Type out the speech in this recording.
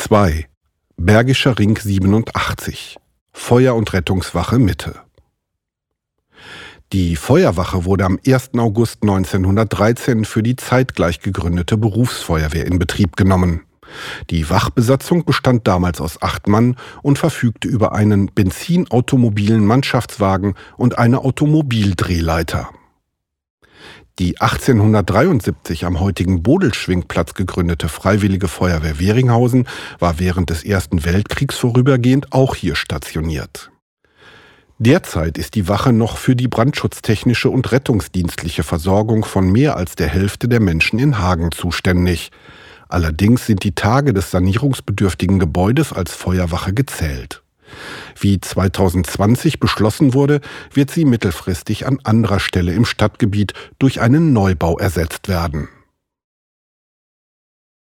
2. Bergischer Ring 87. Feuer- und Rettungswache Mitte. Die Feuerwache wurde am 1. August 1913 für die zeitgleich gegründete Berufsfeuerwehr in Betrieb genommen. Die Wachbesatzung bestand damals aus 8 Mann und verfügte über einen benzinautomobilen Mannschaftswagen und eine Automobildrehleiter. Die 1873 am heutigen Bodelschwingplatz gegründete Freiwillige Feuerwehr Weringhausen war während des Ersten Weltkriegs vorübergehend auch hier stationiert. Derzeit ist die Wache noch für die brandschutztechnische und rettungsdienstliche Versorgung von mehr als der Hälfte der Menschen in Hagen zuständig. Allerdings sind die Tage des sanierungsbedürftigen Gebäudes als Feuerwache gezählt. Wie 2020 beschlossen wurde, wird sie mittelfristig an anderer Stelle im Stadtgebiet durch einen Neubau ersetzt werden.